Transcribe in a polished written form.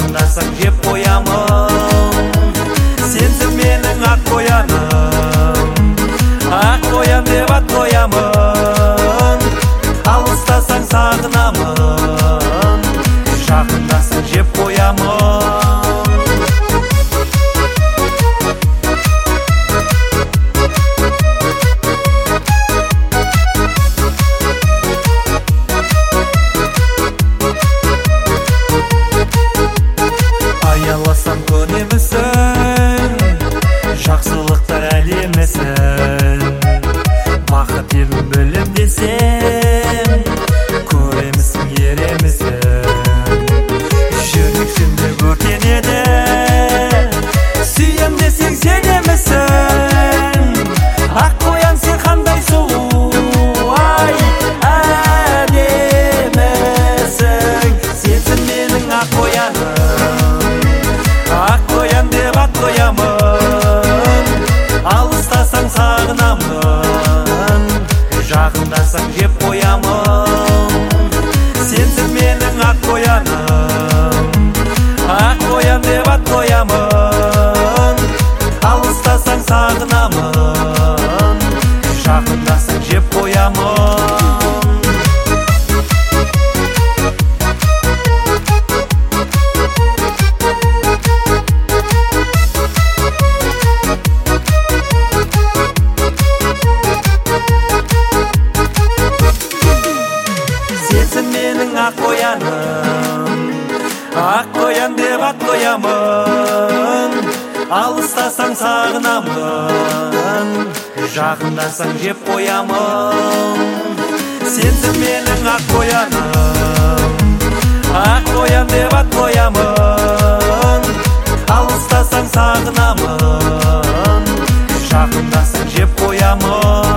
жақындасаң жеп қоямын. Сенсің менің ақ қояным, ақ қоям деп ат қоямын. Алыстасаң сағынамын, жақындасаң жеп қоямын. Аяласаң көнемісің, жақсылықтар әлемісің. Бақыт елін білім десең, көремісің, еремісің. Жүрексінде өртенеді, сүйем десең сенемісің. Ақ қоян сен қандай сұлу, ай әдемісің. Сенсің менің ақ қояным, ақ қоям деп ат қоямын. Алыстасаң сағынамын, жақындасаң жеп қоямын. Сенсің менің ақ қояным, ақ қоям деп ат қоямын. Алыстасаң сағынамын, жақындасаң жеп қоямын. Сенсің менің ақ қояным, ақ қоян деп ат қоямын. Алыстасаң сағынамын, жақындасаң жеп қоямын. Сенсің менің ақ қояным, ақ қоям деп ат қоямын. Алыстасаң сағынамын, жақындасаң жеп қоямын.